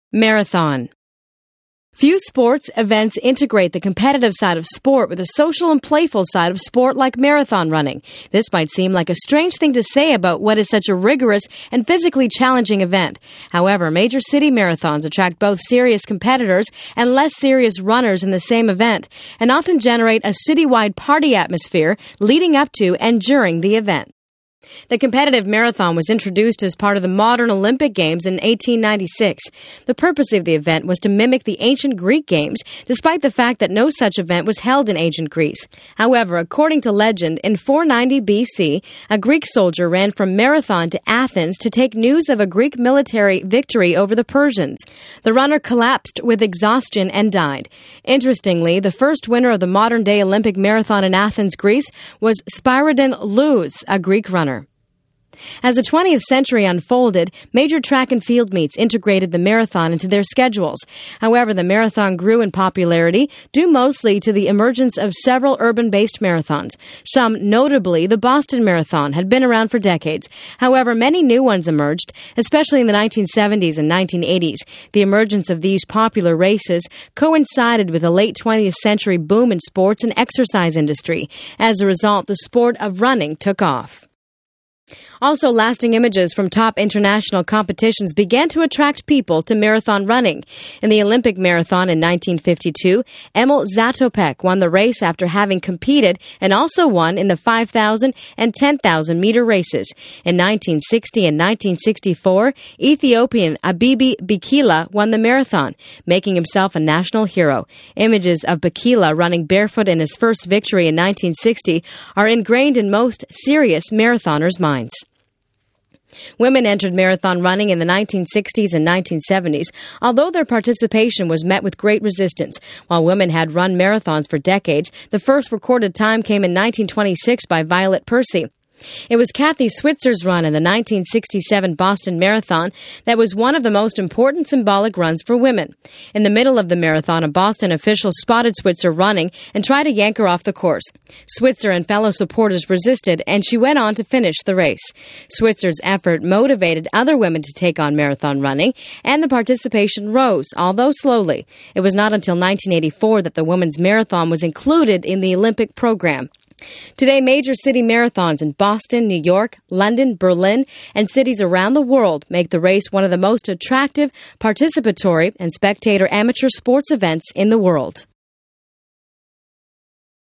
Marathon. Few sports events integrate the competitive side of sport with the social and playful side of sport like marathon running. This might seem like a strange thing to say about what is such a rigorous and physically challenging event. However, major city marathons attract both serious competitors and less serious runners in the same event, and often generate a citywide party atmosphere leading up to and during the event. The competitive marathon was introduced as part of the modern Olympic Games in 1896. The purpose of the event was to mimic the ancient Greek Games, despite the fact that no such event was held in ancient Greece. However, according to legend, in 490 BC, a Greek soldier ran from Marathon to Athens to take news of a Greek military victory over the Persians. The runner collapsed with exhaustion and died. Interestingly, the first winner of the modern-day Olympic marathon in Athens, Greece, was Spyridon Lous, a Greek runner. As the 20th century unfolded, major track and field meets integrated the marathon into their schedules. However, the marathon grew in popularity due mostly to the emergence of several urban-based marathons. Some, notably the Boston Marathon, had been around for decades. However, many new ones emerged, especially in the 1970s and 1980s. The emergence of these popular races coincided with the late 20th century boom in sports and exercise industry. As a result, the sport of running took off. Also, lasting images from top international competitions began to attract people to marathon running. In the Olympic marathon in 1952, Emil Zatopek won the race after having competed and also won in the 5,000 and 10,000 meter races. In 1960 and 1964, Ethiopian Abibi Bikila won the marathon, making himself a national hero. Images of Bikila running barefoot in his first victory in 1960 are ingrained in most serious marathoners' minds. Women entered marathon running in the 1960s and 1970s, although their participation was met with great resistance. While women had run marathons for decades, the first recorded time came in 1926 by Violet Percy. It was Kathy Switzer's run in the 1967 Boston Marathon that was one of the most important symbolic runs for women. In the middle of the marathon, a Boston official spotted Switzer running and tried to yank her off the course. Switzer and fellow supporters resisted, and she went on to finish the race. Switzer's effort motivated other women to take on marathon running, and the participation rose, although slowly. It was not until 1984 that the women's marathon was included in the Olympic program. Today, major city marathons in Boston, New York, London, Berlin, and cities around the world make the race one of the most attractive, participatory, and spectator amateur sports events in the world.